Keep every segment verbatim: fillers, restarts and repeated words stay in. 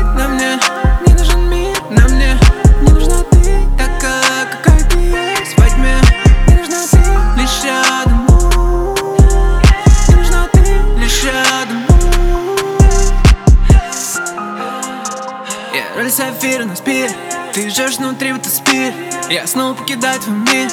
на мне. Мне нужен мир, на мне. Мне нужна ты, такая, какая ты есть во тьме. Мне нужна ты, лишь рядом. Мне нужна ты, лишь рядом. Я роль сапфира на спире. Ты жжешь внутри, будто спирт. Я снова покидаю твой мир.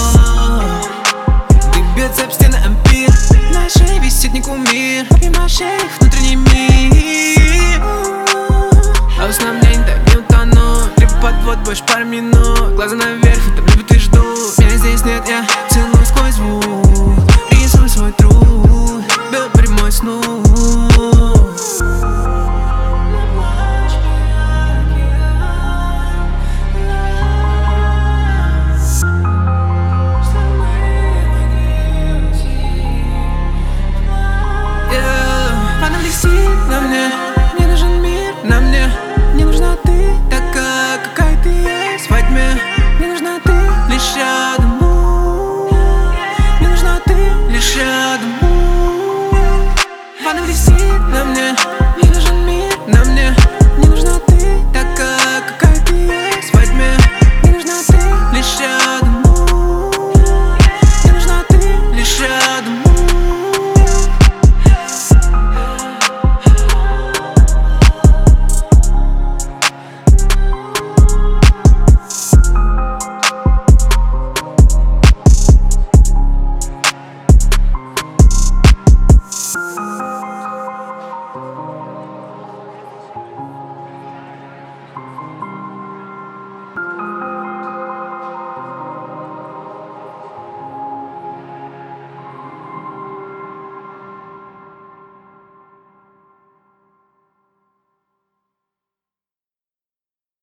Ты бьется об стены ампир. На шее висит не кумир. Папи-машей, их внутренний мир. А в основном дай не утону. Либо подвод, больше пару минут. Глаза наверх, и там либо ты жду. Меня здесь нет, я целую.